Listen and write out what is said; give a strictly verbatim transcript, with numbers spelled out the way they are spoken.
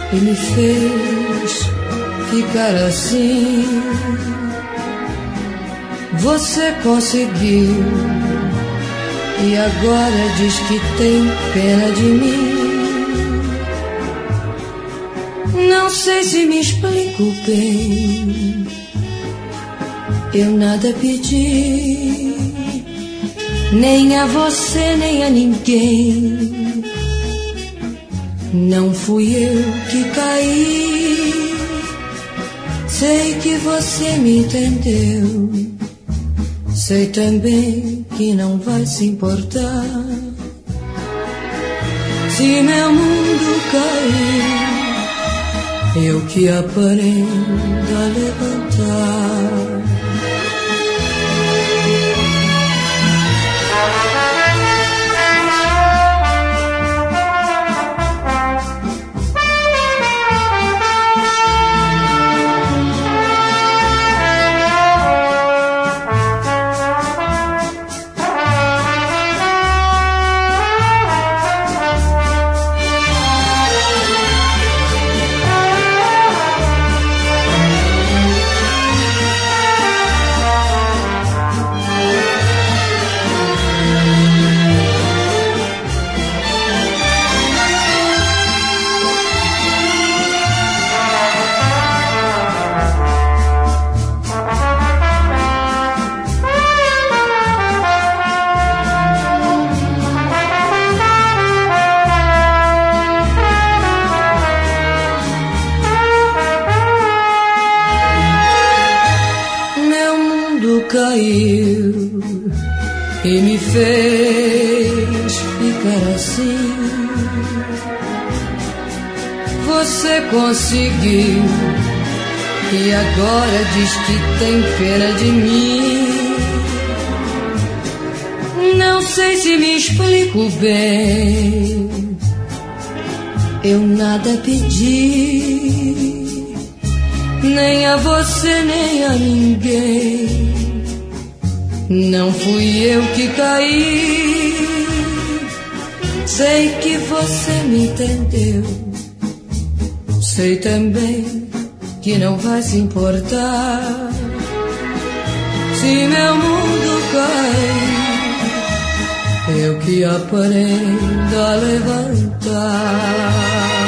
e me fez ficar assim. Você conseguiu e agora diz que tem pena de mim. Não sei se me explico bem. Eu nada pedi, nem a você nem a ninguém. Não fui eu que caí. Sei que você me entendeu. Sei também que não vai se importar se meu mundo cair, eu que aprendo a levantar. Caiu e me fez ficar assim. Você conseguiu e agora diz que tem pena de mim. Não sei se me explico bem. Eu nada pedi, nem a você nem a ninguém. Não fui eu que caí. Sei que você me entendeu. Sei também que não vai se importar se meu mundo cair, eu que aprendo a levantar.